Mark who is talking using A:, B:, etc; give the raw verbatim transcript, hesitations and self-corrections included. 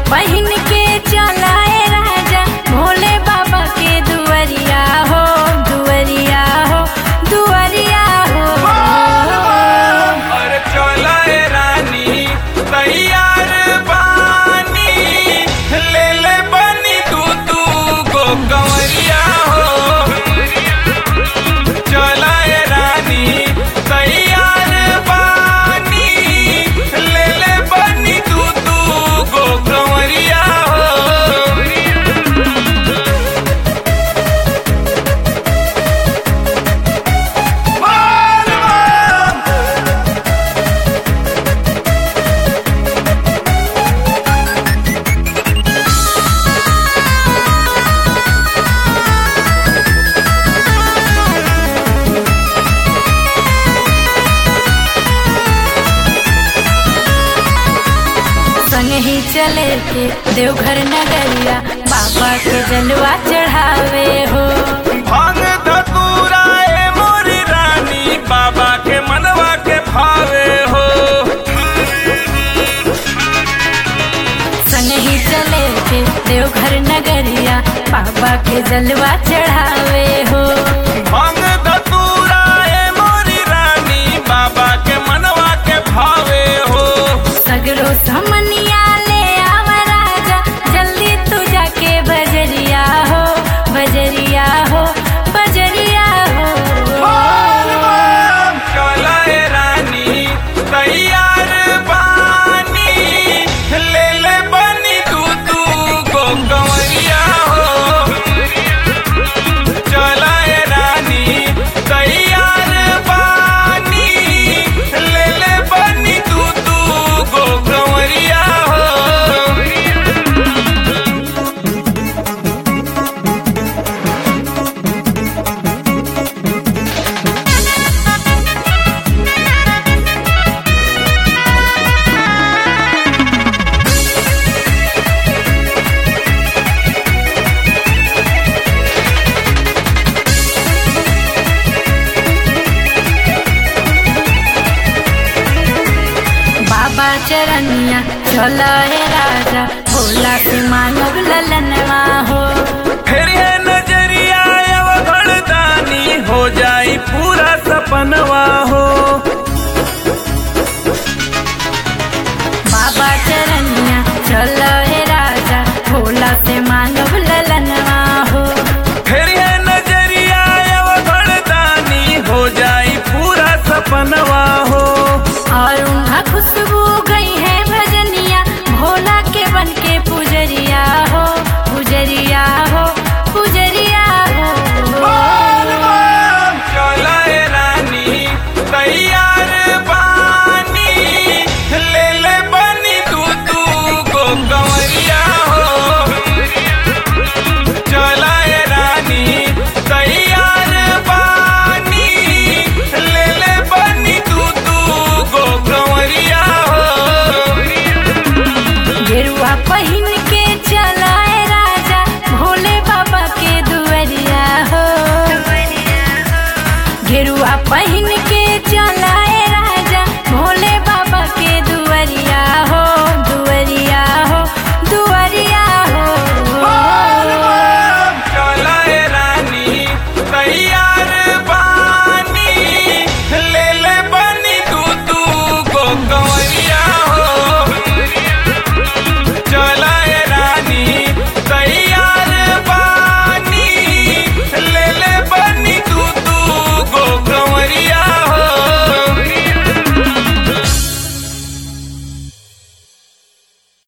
A: पहन के चलाए राजा भोले बाबा के दुआरिया हो दुआरिया हो दुआरिया हो।
B: अरे चलाए रानी तैयार बानी ले ले बनी तू तू गो कंवरिया हो। चलाए रानी तैयार बानी ले ले बनी तू तू गो कंवरिया हो।
A: संग ही चले के देवघर नगरिया बाबा के जलवा चढ़ावे हो।
B: भांग धतूरा ए मोरी रानी बाबा के मनवा के भावे हो।
A: संग ही चले के देवघर नगरिया बाबा के जलवा चढ़ावे हो।
B: भांग धतूरा ए मोरी रानी बाबा के मनवा के भावे हो।
A: सगरो समनिया ले आव राजा जल्दी तू जाके बजरिया हो बजरिया हो बजरिया हो।
B: चलाए रानी तैयार बानी ले ले बनी तू तू गो कंवरिया हो। चलाए रानी तैयार बानी ले ले बनी तू तू गो कंवरिया हो।
A: बाबा चरनिया चला है राजा भोला से मानव ललनवा हो।
B: फिर है नजरिया अवघड़दानी हो जाई पूरा सपनवा हो।
A: बाबा चरनिया चला है राजा भोला से मानव ललनवा हो।
B: फिर है नजरिया अवघड़दानी हो जाई पूरा सपनवा हो।
A: और उन्हा खुशबू गई है भजनिया भोला के बन के पुजरिया हो पुजरिया हो पुजरिया हो।
B: चलाए रानी तैयार बानी ले ले बनी तू तू गो कंवरिया हो। चलाए रानी तैयार बानी ले ले बनी तू तू गो कंवरिया हो।
A: गेरुआ पहन के चलाए राजा भोले बाबा के दुआरिया हो। गेरुआ पहन के चलाए